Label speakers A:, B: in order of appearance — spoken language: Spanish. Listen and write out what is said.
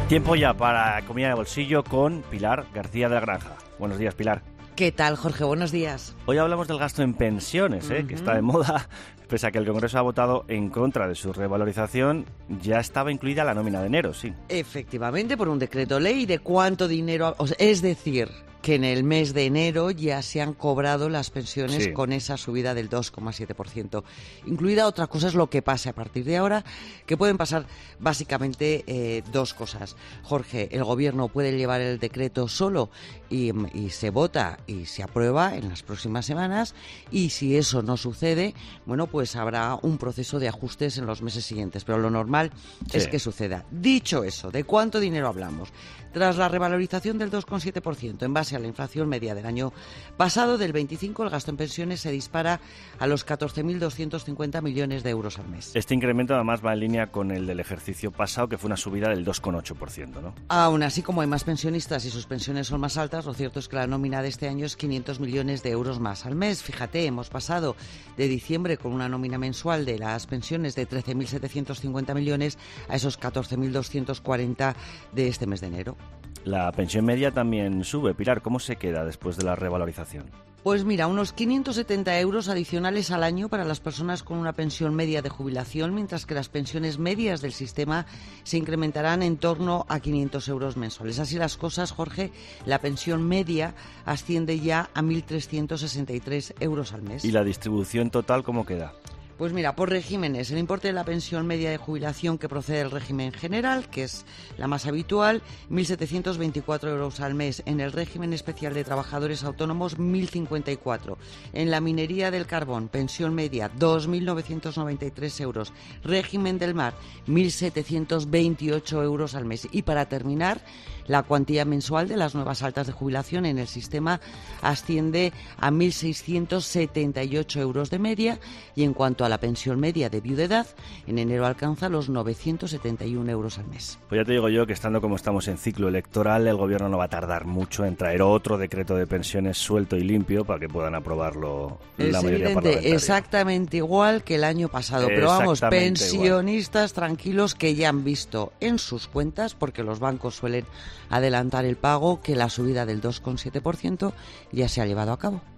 A: Tiempo ya para Comida de Bolsillo con Pilar García de la Granja. Buenos días, Pilar.
B: ¿Qué tal, Jorge? Buenos días.
A: Hoy hablamos del gasto en pensiones, que está de moda. Pese a que el Congreso ha votado en contra de su revalorización, ya estaba incluida la nómina de enero, sí.
B: Efectivamente, por un decreto ley de cuánto dinero... Es decir, que en el mes de enero ya se han cobrado las pensiones con esa subida del 2,7%. Incluida otra cosa es lo que pase a partir de ahora, que pueden pasar básicamente dos cosas. Jorge, el Gobierno puede llevar el decreto solo y se vota y se aprueba en las próximas semanas, y si eso no sucede, bueno, pues habrá un proceso de ajustes en los meses siguientes, pero lo normal es que suceda. Dicho eso, ¿de cuánto dinero hablamos? Tras la revalorización del 2,7% en base a la inflación media del año pasado, del 25, el gasto en pensiones se dispara a los 14.250 millones de euros al mes.
A: Este incremento además va en línea con el del ejercicio pasado, que fue una subida del 2,8%, ¿no?
B: Aún así, como hay más pensionistas y sus pensiones son más altas, lo cierto es que la nómina de este año es 500 millones de euros más al mes. Fíjate, hemos pasado de diciembre con una nómina mensual de las pensiones de 13.750 millones a esos 14.240 de este mes de enero.
A: La pensión media también sube. Pilar, ¿cómo se queda después de la revalorización?
B: Pues mira, unos 570 euros adicionales al año para las personas con una pensión media de jubilación, mientras que las pensiones medias del sistema se incrementarán en torno a 500 euros mensuales. Así las cosas, Jorge, la pensión media asciende ya a 1.363 euros al mes.
A: ¿Y la distribución total cómo queda?
B: Pues mira, por regímenes, el importe de la pensión media de jubilación que procede del régimen general, que es la más habitual, 1.724 euros al mes. En el régimen especial de trabajadores autónomos, 1.054. En la minería del carbón, pensión media, 2.993 euros. Régimen del mar, 1.728 euros al mes. Y para terminar, la cuantía mensual de las nuevas altas de jubilación en el sistema asciende a 1.678 euros de media, y en cuanto a la pensión media de viudedad, en enero alcanza los 971 euros al mes.
A: Pues ya te digo yo que, estando como estamos en ciclo electoral, el Gobierno no va a tardar mucho en traer otro decreto de pensiones suelto y limpio para que puedan aprobarlo la mayoría parlamentaria.
B: Exactamente igual que el año pasado, pero vamos, pensionistas tranquilos, que ya han visto en sus cuentas, porque los bancos suelen adelantar el pago, que la subida del 2,7% ya se ha llevado a cabo.